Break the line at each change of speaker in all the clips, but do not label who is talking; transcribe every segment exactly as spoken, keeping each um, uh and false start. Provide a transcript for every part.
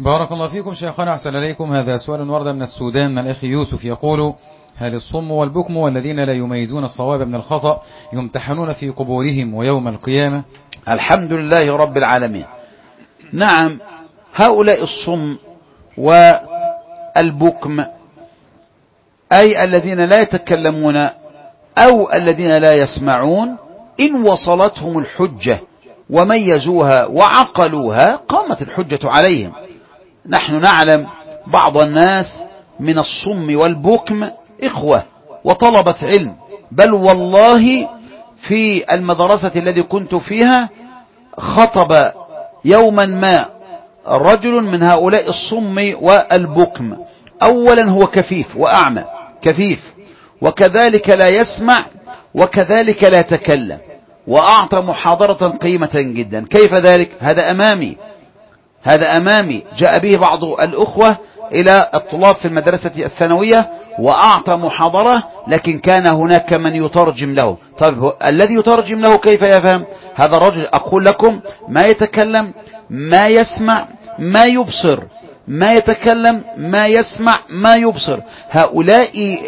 بارك الله فيكم شيخنا، أحسن إليكم. هذا سؤال ورد من السودان من الأخ يوسف يقول: هل الصم والبكم والذين لا يميزون الصواب من الخطأ يمتحنون في قبورهم ويوم القيامة؟
الحمد لله رب العالمين. نعم، هؤلاء الصم والبكم أي الذين لا يتكلمون أو الذين لا يسمعون، إن وصلتهم الحجة وميزوها وعقلوها قامت الحجة عليهم. نحن نعلم بعض الناس من الصم والبكم إخوة وطلبة علم، بل والله في المدرسة التي كنت فيها خطب يوما ما رجل من هؤلاء الصم والبكم. أولا هو كفيف وأعمى، كفيف وكذلك لا يسمع وكذلك لا يتكلم، وأعطى محاضرة قيمة جدا. كيف ذلك؟ هذا أمامي، هذا أمامي جاء به بعض الأخوة إلى الطلاب في المدرسة الثانوية وأعطى محاضرة، لكن كان هناك من يترجم له. طيب الذي يترجم له كيف يفهم؟ هذا الرجل أقول لكم ما يتكلم، ما يسمع، ما يبصر، ما يتكلم، ما يسمع، ما يبصر. هؤلاء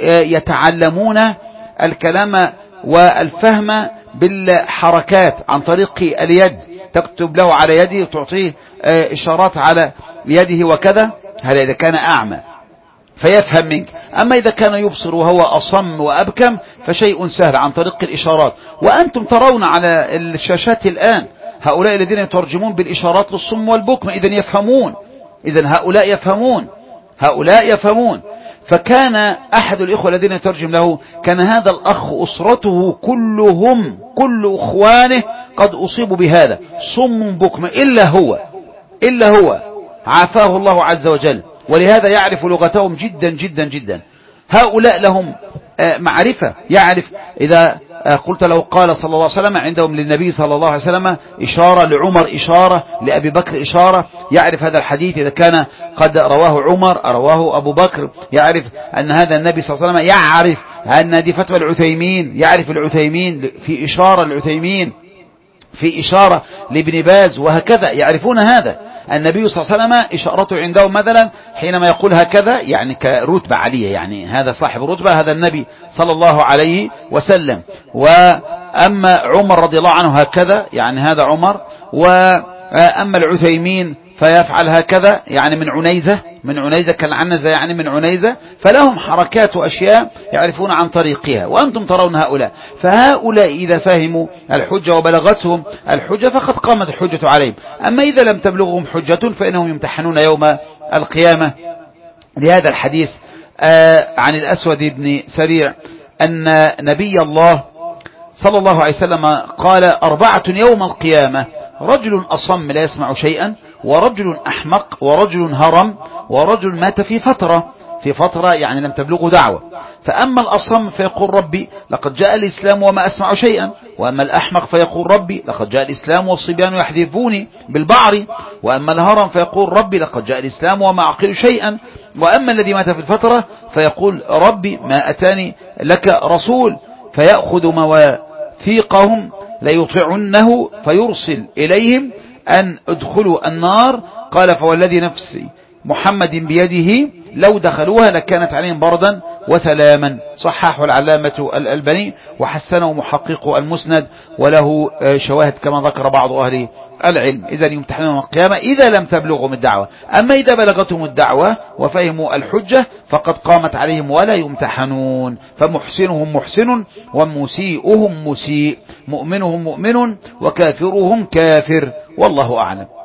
يتعلمون الكلام والفهم بالحركات عن طريق اليد، تكتب له على يده وتعطيه إشارات على يده وكذا. هذا إذا كان أعمى فيفهم منك. أما إذا كان يبصر وهو أصم وأبكم فشيء سهل عن طريق الإشارات. وأنتم ترون على الشاشات الآن هؤلاء الذين يترجمون بالإشارات للصم والبكم، إذن يفهمون، إذن هؤلاء يفهمون، هؤلاء يفهمون. فكان أحد الإخوة الذين يترجم له كان هذا الأخ أسرته كلهم كل أخوانه قد أصيبوا بهذا، صم بكم إلا هو، إلا هو عافاه الله عز وجل، ولهذا يعرف لغتهم جدا جدا جدا. هؤلاء لهم معرفة، يعرف إذا قلت له قال صلى الله عليه وسلم، عندهم للنبي صلى الله عليه وسلم إشارة، لعمر إشارة، لأبي بكر إشارة، يعرف هذا الحديث إذا كان قد رواه عمر رواه أبو بكر، يعرف أن هذا النبي صلى الله عليه وسلم، يعرف أن دي فتوى العثيمين، يعرف العثيمين في إشارة العثيمين، في إشارة لابن باز، وهكذا يعرفون هذا. النبي صلى الله عليه وسلم إشارته عندهم مثلا حينما يقول هكذا يعني كرتبة عالية، يعني هذا صاحب رتبة، هذا النبي صلى الله عليه وسلم. وأما عمر رضي الله عنه هكذا، يعني هذا عمر. وأما العثيمين فيفعل هكذا، يعني من عنيزة، من عنيزة كالعنزة، يعني من عنيزة. فلهم حركات وأشياء يعرفون عن طريقها، وأنتم ترون هؤلاء. فهؤلاء إذا فهموا الحجة وبلغتهم الحجة فقد قامت الحجة عليهم. أما إذا لم تبلغهم حجة فإنهم يمتحنون يوم القيامة. لهذا الحديث عن الأسود بن سريع أن نبي الله صلى الله عليه وسلم قال: أربعة يوم القيامة: رجل أصم لا يسمع شيئا، ورجل أحمق، ورجل هرم، ورجل مات في فترة، في فترة يعني لم تبلغه دعوة. فأما الأصم فيقول: ربي لقد جاء الإسلام وما أسمع شيئا. وأما الأحمق فيقول: ربي لقد جاء الإسلام والصبيان يحذفوني بالبعر. وأما الهرم فيقول: ربي لقد جاء الإسلام وما أعقل شيئا. وأما الذي مات في الفترة فيقول: ربي ما أتاني لك رسول. فيأخذ مواثيقهم ليطعنه فيرسل إليهم أن ادخلوا النار. قال: فوالذي نفسي محمد بيده لو دخلوها لكانت عليهم بردا وسلاما. صححه العلامة الألباني وحسنه محقق المسند، وله شواهد كما ذكر بعض أهل العلم. إذا يمتحنون يوم القيامة إذا لم تبلغهم الدعوة. أما إذا بلغتهم الدعوة وفهموا الحجة فقد قامت عليهم ولا يمتحنون. فمحسنهم محسن ومسيئهم مسيء، مؤمنهم مؤمن وكافرهم كافر، والله أعلم.